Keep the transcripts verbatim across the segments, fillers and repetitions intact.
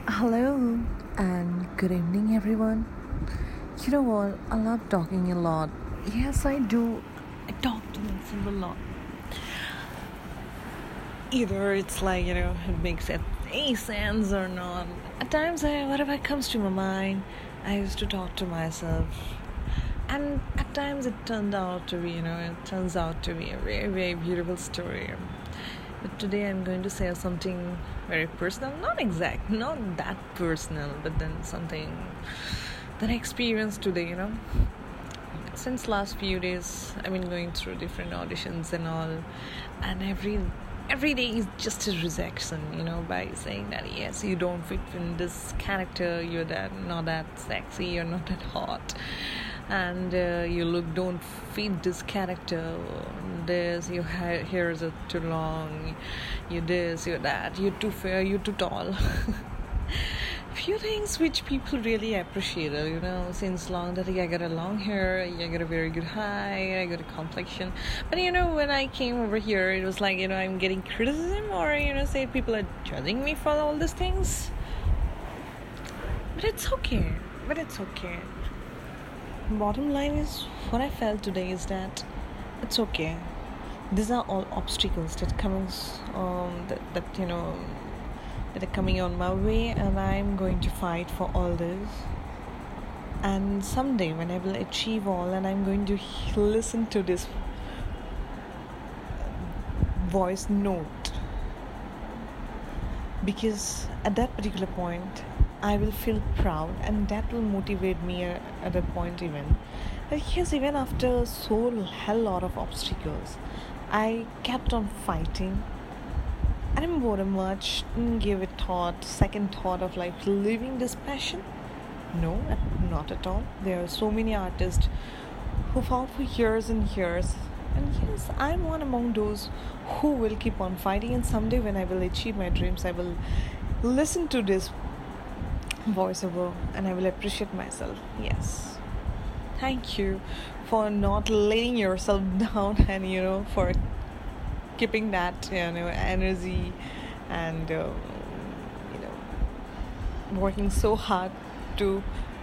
Hello and good evening, everyone. You know what? I love talking a lot. Yes, I do. I talk to myself a lot. Either it's like, you know, it makes any sense or not. At times, I, whatever comes to my mind, I used to talk to myself. And at times, it turned out to be, you know, it turns out to be a very, very beautiful story. But today I'm going to say something very personal, not exact, not that personal, but then something that I experienced today, you know. Since last few days, I've been going through different auditions and all, and every every day is just a rejection, you know, by saying that yes, you don't fit in this character, you're that not that sexy, you're not that hot, and uh, you look don't fit this character, this your hair hairs are too long, you this, you that, you're too fair, you're too tall. Few things which people really appreciated, you know, since long that I got a long hair, I got a very good height, I got a complexion. But you know, when I came over here, it was like, you know, I'm getting criticism, or you know, say people are judging me for all these things. But it's okay. But it's okay. Bottom line is, what I felt today is that it's okay. These are all obstacles that comes um that, that you know that are coming on my way, and I'm going to fight for all this. And someday when I will achieve all, and I'm going to listen to this voice note, because at that particular point I will feel proud, and that will motivate me uh, at that point even. But yes, even after so hell lot of obstacles, I kept on fighting. I didn't bother much, didn't give it thought, second thought of like living this passion. No, not at all. There are so many artists who fought for years and years. And yes, I'm one among those who will keep on fighting. And someday when I will achieve my dreams, I will listen to this voiceover and I will appreciate myself. Yes. Thank you for not letting yourself down, and you know, for keeping that, you know, energy, and uh, you know, working so hard to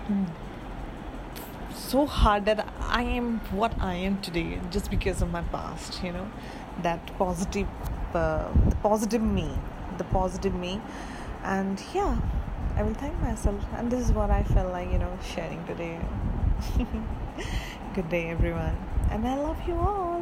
so hard that I am what I am today just because of my past, you know, that positive uh, the positive me the positive me. And yeah, I will thank myself, and this is what I felt like, you know, sharing today. Good day, everyone, and I love you all.